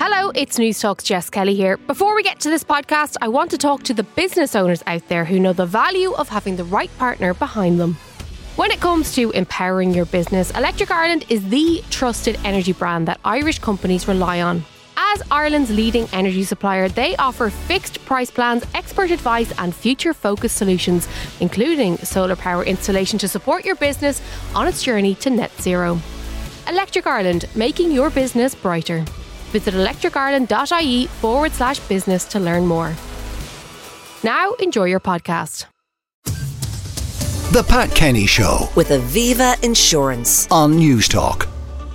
Hello, it's News Talk's Jess Kelly here. Before we get to this podcast, I want to talk to the business owners out there who know the value of having the right partner behind them. When it comes to empowering your business, Electric Ireland is the trusted energy brand that Irish companies rely on. As Ireland's leading energy supplier, they offer fixed price plans, expert advice and future-focused solutions, including solar power installation to support your business on its journey to net zero. Electric Ireland, making your business brighter. Visit electricireland.ie/business to learn more. Now, enjoy your podcast. The Pat Kenny Show with Aviva Insurance on News Talk.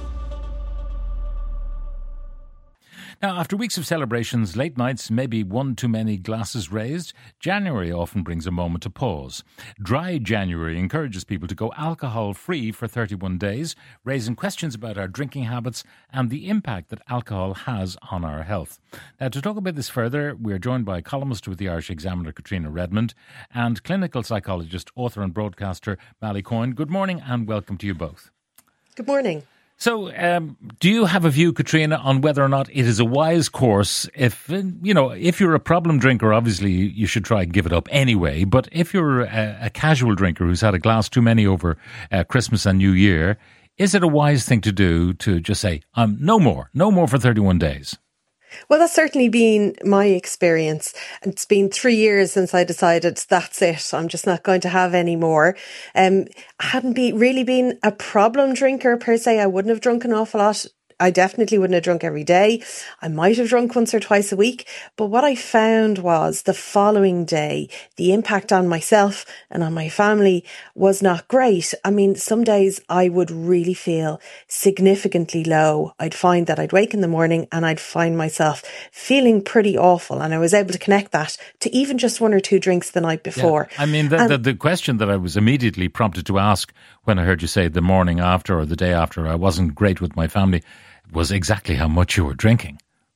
Now, after weeks of celebrations, late nights, maybe one too many glasses raised, January often brings a moment to pause. Dry January encourages people to go alcohol-free for 31 days, raising questions about our drinking habits and the impact that alcohol has on our health. Now, to talk about this further, we're joined by columnist with the Irish Examiner, Katrina Redmond, and clinical psychologist, author and broadcaster, Mally Coyne. Good morning and welcome to you both. Good morning. So, do you have a view, Katrina, on whether or not it is a wise course if you're a problem drinker, obviously you should try and give it up anyway, but if you're a casual drinker who's had a glass too many over Christmas and New Year, is it a wise thing to do to just say, no more for 31 days? Well, that's certainly been my experience. It's been 3 years since I decided that's it. I'm just not going to have any more. I hadn't really been a problem drinker per se. I wouldn't have drunk an awful lot. I definitely wouldn't have drunk every day. I might have drunk once or twice a week. But what I found was the following day, the impact on myself and on my family was not great. I mean, some days I would really feel significantly low. I'd find that I'd wake in the morning and I'd find myself feeling pretty awful. And I was able to connect that to even just one or two drinks the night before. Yeah. I mean, the question that I was immediately prompted to ask when I heard you say the morning after or the day after I wasn't great with my family was exactly how much you were drinking.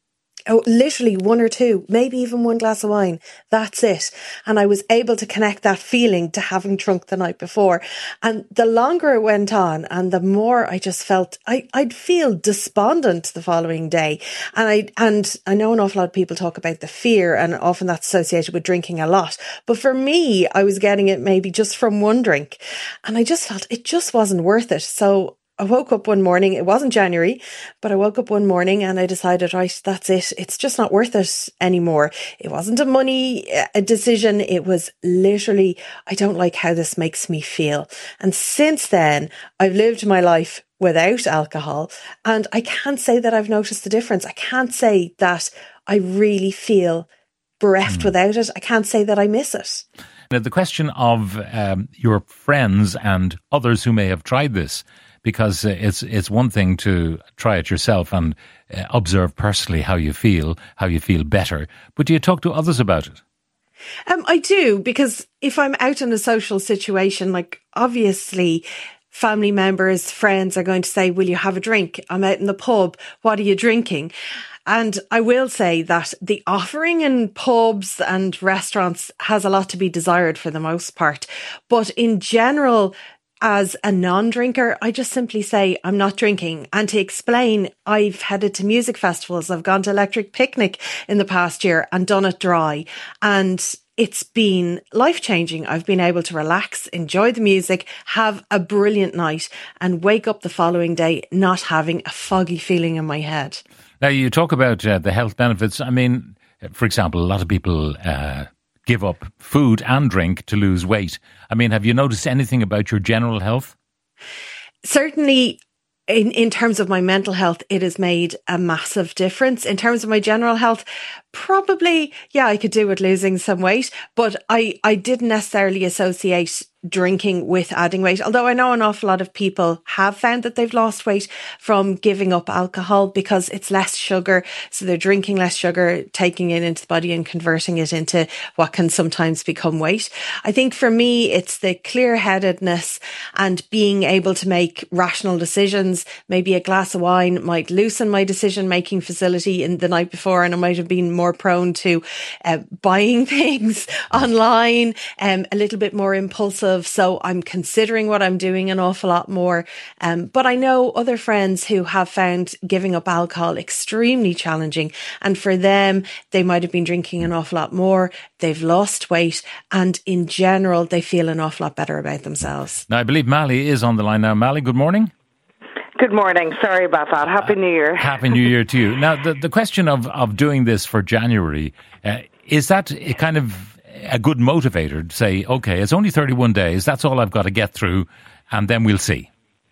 Oh, literally one or two, maybe even one glass of wine. That's it. And I was able to connect that feeling to having drunk the night before. And the longer it went on and the more I just felt, I'd feel despondent the following day. And I know an awful lot of people talk about the fear and often that's associated with drinking a lot. But for me, I was getting it maybe just from one drink. And I just felt it just wasn't worth it. So I woke up one morning, it wasn't January, but I woke up one morning and I decided, right, that's it. It's just not worth it anymore. It wasn't a money decision. It was literally, I don't like how this makes me feel. And since then, I've lived my life without alcohol and I can't say that I've noticed the difference. I can't say that I really feel bereft without it. I can't say that I miss it. Now, the question of your friends and others who may have tried this, because it's one thing to try it yourself and observe personally how you feel better. But do you talk to others about it? I do, because if I'm out in a social situation, like obviously family members, friends are going to say, will you have a drink? I'm out in the pub. What are you drinking? And I will say that the offering in pubs and restaurants has a lot to be desired for the most part. But in general, as a non-drinker, I just simply say I'm not drinking. And to explain, I've headed to music festivals. I've gone to Electric Picnic in the past year and done it dry. And it's been life-changing. I've been able to relax, enjoy the music, have a brilliant night and wake up the following day not having a foggy feeling in my head. Now, you talk about the health benefits. I mean, for example, a lot of people give up food and drink to lose weight. I mean, have you noticed anything about your general health? Certainly, in terms of my mental health, it has made a massive difference. In terms of my general health, probably, yeah, I could do with losing some weight, but I didn't necessarily associate drinking with adding weight. Although I know an awful lot of people have found that they've lost weight from giving up alcohol because it's less sugar. So they're drinking less sugar, taking it into the body and converting it into what can sometimes become weight. I think for me, it's the clear-headedness and being able to make rational decisions. Maybe a glass of wine might loosen my decision-making facility in the night before, and I might have been more prone to buying things online, a little bit more impulsive compulsive, so I'm considering what I'm doing an awful lot more. But I know other friends who have found giving up alcohol extremely challenging. And for them, they might have been drinking an awful lot more. They've lost weight. And in general, they feel an awful lot better about themselves. Now, I believe Mally is on the line now. Mally, good morning. Good morning. Sorry about that. Happy New Year. Happy New Year to you. Now, the question of doing this for January, is that a kind of a good motivator to say, okay, it's only 31 days, that's all I've got to get through, and then we'll see?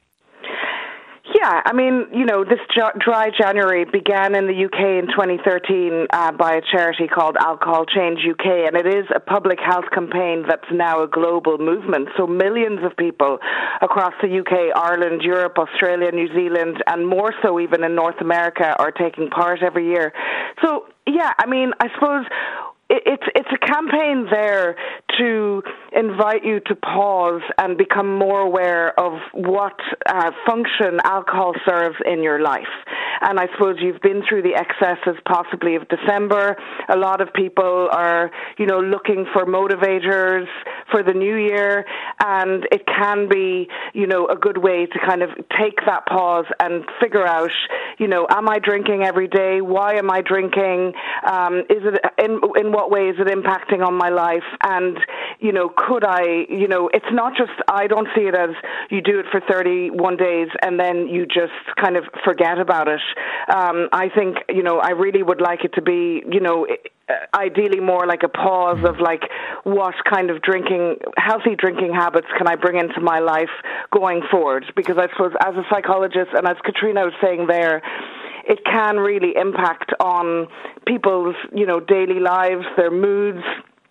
Yeah, I mean, this dry January began in the UK in 2013 by a charity called Alcohol Change UK, and it is a public health campaign that's now a global movement. So millions of people across the UK, Ireland, Europe, Australia, New Zealand, and more so even in North America are taking part every year. So, yeah, I mean, I suppose it's a campaign there to invite you to pause and become more aware of what function alcohol serves in your life. And I suppose you've been through the excesses possibly of December. A lot of people are, looking for motivators for the new year, and it can be, a good way to kind of take that pause and figure out, am I drinking every day? Why am I drinking? Is it in what way is it impacting on my life? And, could I, it's not just, I don't see it as you do it for 31 days and then you just kind of forget about it. I think, I really would like it to be, ideally more like a pause of like, what kind of healthy drinking habits can I bring into my life going forward? Because I suppose as a psychologist, and as Katrina was saying there, it can really impact on people's, daily lives, their moods.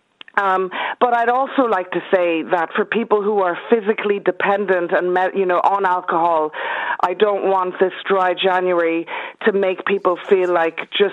But I'd also like to say that for people who are physically dependent and, on alcohol, I don't want this dry January to make people feel like just,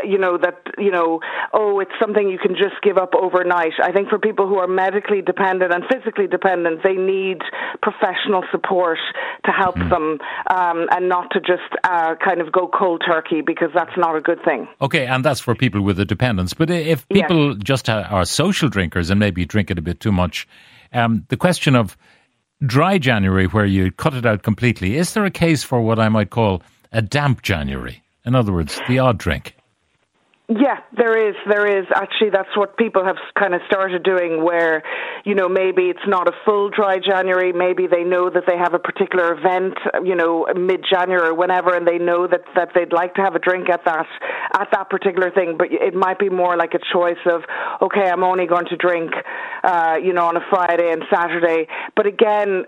it's something you can just give up overnight. I think for people who are medically dependent and physically dependent, they need professional support to help them and not to just kind of go cold turkey, because that's not a good thing. Okay, and that's for people with a dependence. But if people just are social drinkers and maybe drink it a bit too much, the question of dry January where you cut it out completely, is there a case for what I might call a damp January? In other words, the odd drink. Yeah, there is. Actually, that's what people have kind of started doing where, maybe it's not a full dry January. Maybe they know that they have a particular event, mid-January or whenever, and they know that they'd like to have a drink at that particular thing. But it might be more like a choice of, okay, I'm only going to drink, on a Friday and Saturday. But again,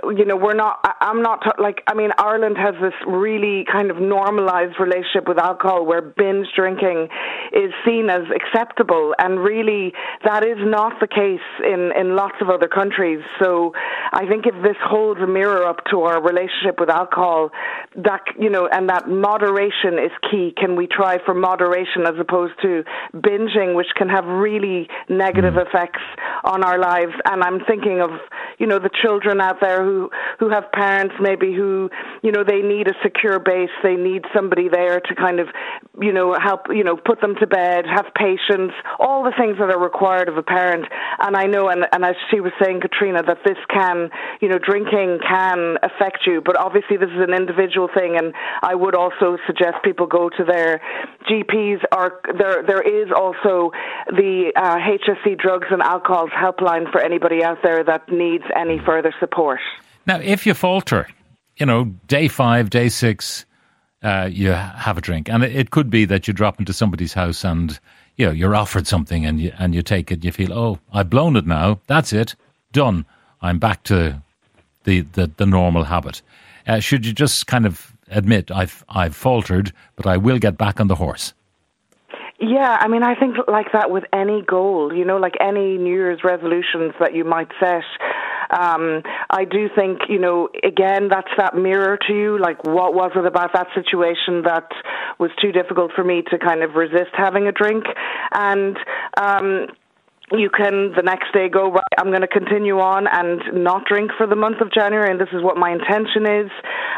Ireland has this really kind of normalized relationship with alcohol where binge drinking is seen as acceptable, and really that is not the case in lots of other countries. So I think if this holds a mirror up to our relationship with alcohol, that and that moderation is key. Can we try for moderation as opposed to binging, which can have really negative effects on our lives? And I'm thinking of the children out there who have parents maybe who they need a secure base, they need somebody there to kind of help put them to bed, have patience, all the things that are required of a parent. And I know, and as she was saying, Katrina, that this can, drinking can affect you, but obviously this is an individual thing, and I would also suggest people go to their GPs, or there is also the HSE Drugs and Alcohols helpline for anybody out there that needs any further support. Now, if you falter, day 5, day 6, you have a drink, and it could be that you drop into somebody's house and you're offered something and you take it and you feel, oh, I've blown it now, that's it, done, I'm back to the normal habit. Should you just kind of admit I've faltered, but I will get back on the horse? Yeah, I mean, I think like that with any goal, like any New Year's resolutions that you might set. I do think, again, that's that mirror to you. Like, what was it about that situation that was too difficult for me to kind of resist having a drink? And you can the next day go, right, I'm going to continue on and not drink for the month of January, and this is what my intention is.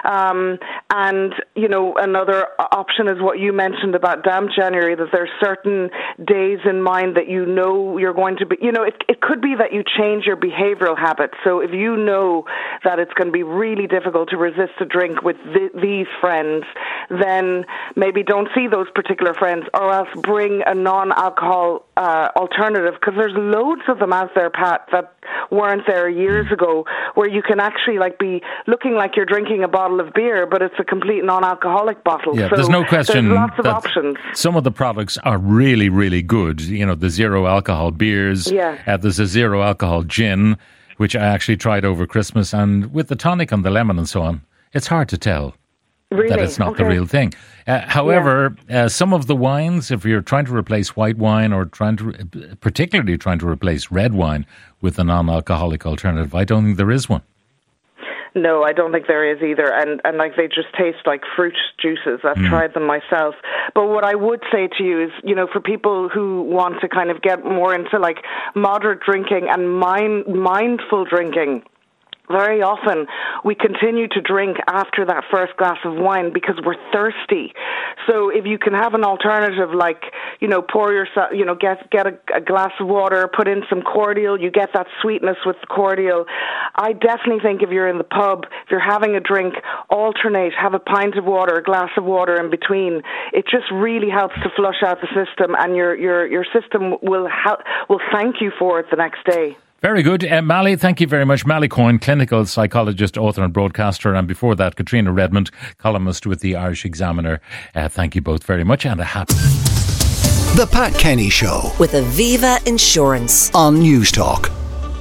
And, another option is what you mentioned about Damp January, that there's certain days in mind that you're going to be, it could be that you change your behavioral habits. So if you know that it's going to be really difficult to resist a drink with these friends, then maybe don't see those particular friends, or else bring a non-alcohol alternative, because there's loads of them out there, Pat, that weren't there years ago, where you can actually be looking like you're drinking a bottle of beer, but it's a complete non-alcoholic bottle. Yeah, so there's no question. There's lots of options. Some of the products are really, really good. The zero alcohol beers. Yeah. There's a zero alcohol gin, which I actually tried over Christmas, and with the tonic and the lemon and so on, it's hard to tell. Really? That it's not the real thing. However, some of the wines, if you're trying to replace white wine or particularly trying to replace red wine with a non-alcoholic alternative, I don't think there is one. No, I don't think there is either. And they just taste like fruit juices. I've tried them myself. But what I would say to you is, for people who want to kind of get more into moderate drinking and mindful drinking, very often we continue to drink after that first glass of wine because we're thirsty. So if you can have an alternative, pour yourself, get a glass of water, put in some cordial, you get that sweetness with the cordial. I definitely think if you're in the pub, if you're having a drink, alternate, have a pint of water, a glass of water in between. It just really helps to flush out the system, and your system will thank you for it the next day. Very good. Mally, thank you very much. Mally Coyne, clinical psychologist, author and broadcaster. And before that, Katrina Redmond, columnist with the Irish Examiner. Thank you both very much, and a happy... The Pat Kenny Show with Aviva Insurance on Newstalk.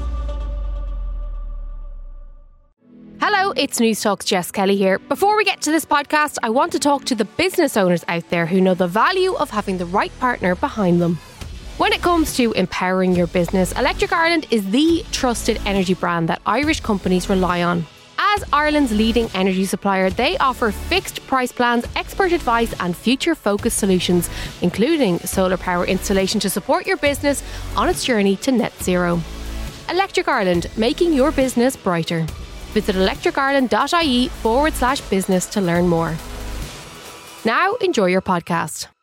Hello, it's Newstalk's Jess Kelly here. Before we get to this podcast, I want to talk to the business owners out there who know the value of having the right partner behind them. When it comes to empowering your business, Electric Ireland is the trusted energy brand that Irish companies rely on. As Ireland's leading energy supplier, they offer fixed price plans, expert advice and future-focused solutions, including solar power installation to support your business on its journey to net zero. Electric Ireland, making your business brighter. Visit electricireland.ie/business to learn more. Now, enjoy your podcast.